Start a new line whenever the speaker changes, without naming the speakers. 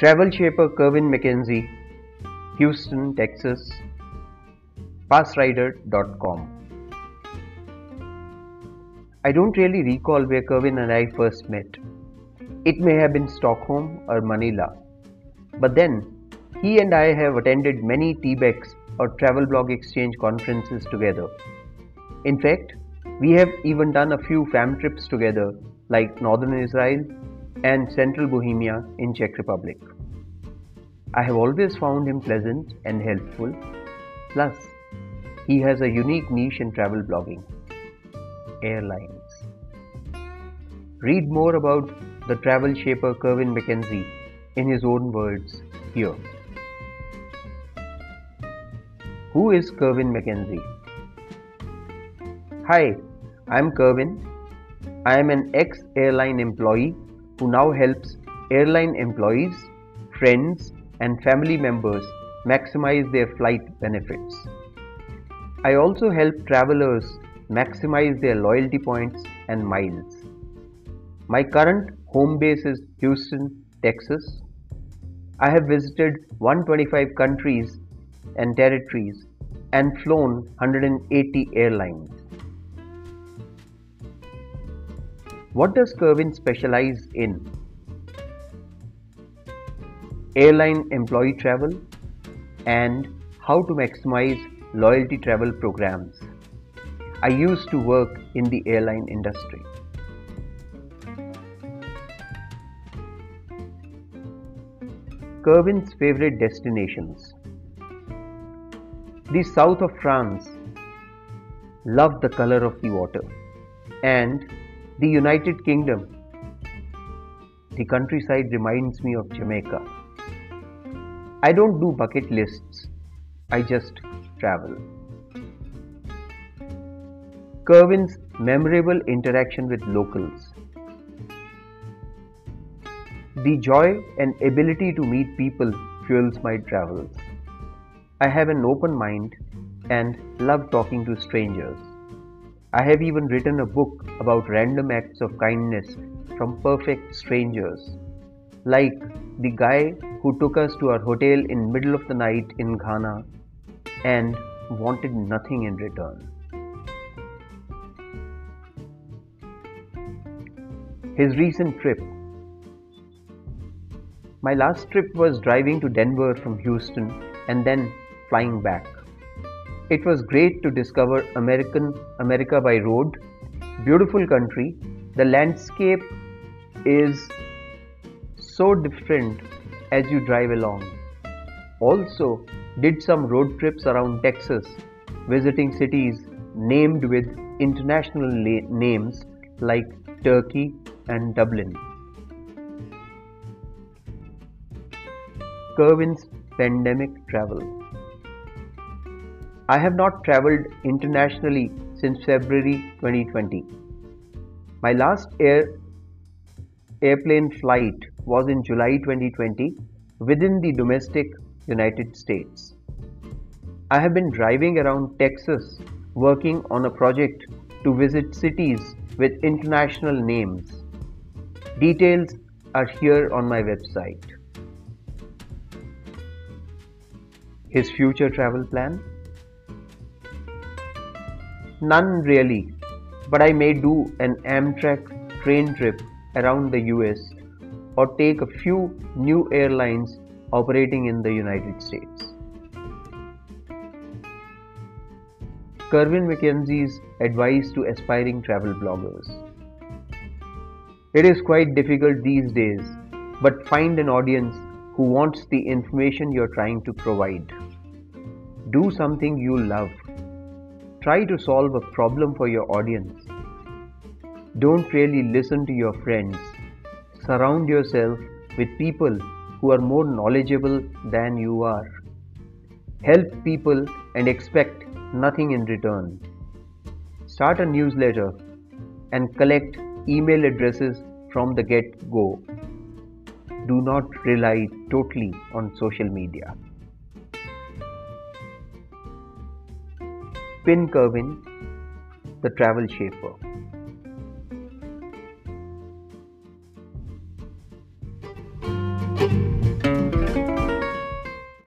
Travel shaper Kerwin McKenzie, Houston, Texas, PassRider.com. I don't really recall where Kerwin and I first met. It may have been Stockholm or Manila. But then, he and I have attended many TBEX or Travel Blog Exchange conferences together. In fact, we have even done a few fam trips together, like Northern Israel and Central Bohemia in Czech Republic. I have always found him pleasant and helpful. Plus, he has a unique niche in travel blogging: airlines. Read more about the travel shaper Kerwin McKenzie in his own words here. Who is Kerwin McKenzie? Hi, I'm Kerwin. I am an ex-airline employee who now helps airline employees, friends, and family members maximize their flight benefits. I also help travelers maximize their loyalty points and miles. My current home base is Houston, Texas. I have visited 125 countries and territories and flown 180 airlines. What does Kerwin specialize in? Airline employee travel and how to maximize loyalty travel programs. I used to work in the airline industry. Kerwin's favorite destinations. The south of France. Love the color of the water. And the United Kingdom. The countryside reminds me of Jamaica. I don't do bucket lists. I just travel. Kerwin's memorable interaction with locals. The joy and ability to meet people fuels my travels. I have an open mind and love talking to strangers. I have even written a book about random acts of kindness from perfect strangers, like the guy who took us to our hotel in middle of the night in Ghana and wanted nothing in return. His recent trip. My last trip was driving to Denver from Houston and then flying back. It was great to discover America by road. Beautiful country. The landscape is so different as you drive along. Also, did some road trips around Texas, visiting cities named with international names like Turkey and Dublin. Kerwin's pandemic travel. I have not traveled internationally since February 2020. My last airplane flight was in July 2020 within the domestic United States. I have been driving around Texas working on a project to visit cities with international names. Details are here on my website. His future travel plan? None really, but I may do an Amtrak train trip around the US or take a few new airlines operating in the United States. Kerwin McKenzie's advice to aspiring travel bloggers. It is quite difficult these days, but find an audience who wants the information you're trying to provide. Do something you love. Try to solve a problem for your audience. Don't really listen to your friends. Surround yourself with people who are more knowledgeable than you are. Help people and expect nothing in return. Start a newsletter and collect email addresses from the get-go. Do not rely totally on social media. Pin Kerwin, the travel shaper.